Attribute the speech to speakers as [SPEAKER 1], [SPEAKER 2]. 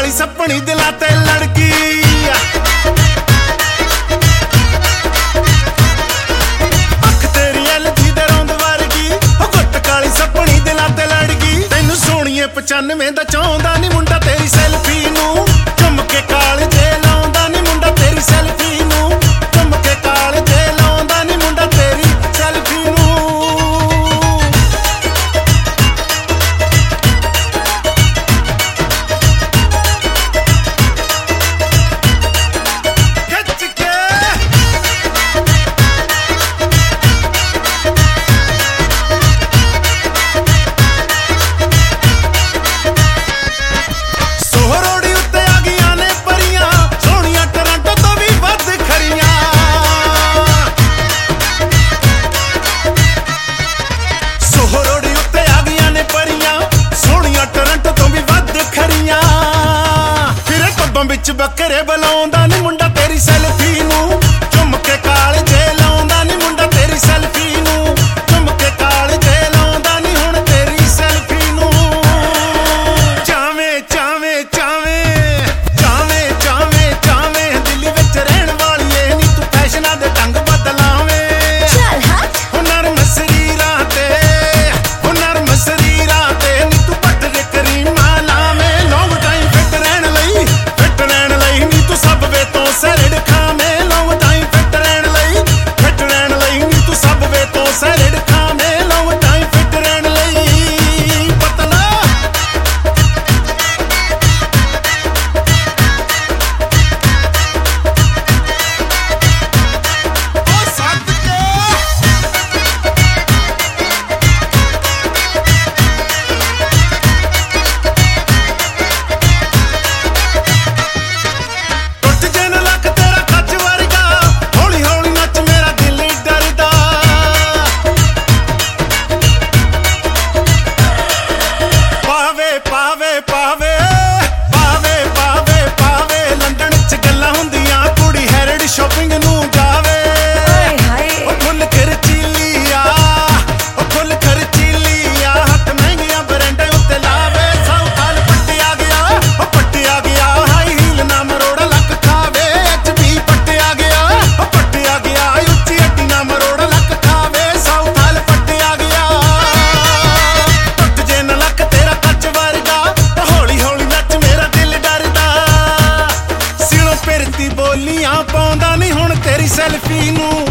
[SPEAKER 1] ਕਾਲੀ ਸੱਪਣੀ ਦਿਲਾਂ ਤੇ ਲੜਕੀ ਅੱਖ ਤੇਰੀ ਐਲਜੀ ਦੇ ਰੌਂਦ ਵਰਗੀ ਉਹ ਗੁੱਟ ਕਾਲੀ ਸੱਪਣੀ ਦਿਲਾਂ ਤੇ ਲੜਕੀ ਤੈਨੂੰ ਸੋਹਣੀਏ 95 ਦਾ ਚਾਹੁੰਦਾ ਨੀ ਮੁੰਡਾ ਤੇਰੀ ਸੈਲਫੀ ਨੂੰ ਚੁੰਮ ਕੇ ਕਾਲ ਜੇ ਲਾਉਂਦਾ ਨੀ ਮੁੰਡਾ ਤੇਰੀ ਸੈਲਫੀ ਨੂੰ ਚੁੰਮ ਕੇ ਕਾਲ ਜੇ ਲਾਉਂਦਾ ਨੀ ਮੁੰਡਾ ਤੇਰੀ ਸੈਲਫੀ ਨੂੰ ਵਿੱਚ ਬੱਕਰੇ ਬੁਲਾਉਂਦਾ ਨੀ ਮੁੰਡਾ ਤੇਰੀ ਸੈਲਫੀ ਨੂੰ ਚੁੰਮ ਕੇ ਕਾਲ ਜੇ ਲਾਉਂਦਾ ਨੀ ਮੁੰਡਾ ਤੇਰੀ ਸੈਲਫੀ ਨੂੰ ਚੁੰਮ ਕੇ ਕਾਲ ਜੇ ਲਾਉਂਦਾ ਨੀ ਹੁਣ ਤੇਰੀ ਸੈਲਫੀ ਨੂੰ ਚਾਵੇਂ ਚਾਵੇਂ ਚਾਵੇਂ ਚਾਵੇਂ ਚਾਵੇਂ ਚਾਵੇਂ ਦਿੱਲੀ ਵਿੱਚ ਰਹਿਣ ਵਾਲੀਏ ਨੀ ਤੂੰ ਫੈਸ਼ਨਾਂ ਦੇ ਢੰਗ ਬਦਲਾਵੇਂ ਚੱਲ ਹੱਥ ਹੁਨਰ ਮਸਰੀਰਾਂ ਤੇ ਨੀ ਤੂੰ ਪੱਟ ਦੇ ਕਰੀਮਾਂ ਲਾਵੇਂ ਲੌਂਗ ਟਾਈਮ ਫਿੱਟ ਰਹਿਣ ਲਈ ਤੂੰ ਸਭ ਵੇ ਤੋਂ ਸੈਲਡ ਖਾਵੇਂ ਲੌਂਗ ਟਾਈਮ ਫਿੱਟ ਰਹਿਣ ਲਈ ਨੀ ਤੂੰ ਸਭ ਵੇ ਤੋਂ ਸੈਲਡ ਖਾਵੇਂ ਲੌਂਗ ਟਾਈਮ ਫਿੱਟ ਰਹਿਣ ਲਈ ਪਤਲਾ ਉਹ ਸੱਤ ਸ਼ਾਪਿੰਗ ਨੂੰ ਜਾਵੇ ਉਹ ਫੁੱਲ ਖਰਚੀਲੀਆ ਹੱਥ ਮਹਿੰਗੀਆਂ ਬਰੈਂਡਾਂ ਉੱਤੇ ਲਾਵੇ ਸਾਊਥਾਲ ਪੱਟਿਆ ਗਿਆ ਹਾਈ ਹੀਲ ਨਾ ਮਰੋੜਾ ਲੱਕ ਖਾਵੇ HB ਪੱਟਿਆ ਗਿਆ ਉੱਚੀ ਅੱਡੀ ਨਾ ਮਰੋੜਾ ਲੱਕ ਖਾਵੇ ਸਾਊਥਾਲ ਪੱਟਿਆ ਗਿਆ ਟੁੱਟ ਜੇ ਨਾ ਲੱਕ ਤੇਰਾ ਕੱਚ ਵਰਗਾ ਹੌਲੀ ਹੌਲੀ ਨੱਚ ਮੇਰਾ ਦਿਲ ਡਰਦਾ ਸਿਲੋਂ ਫਿਰਦੀ ਬੋਲੀਆਂ ਪਾਉਂਦਾ ਨੀ ਹੁਣ ਤੇਰੀ ਸੈਲਫੀ ਨੂੰ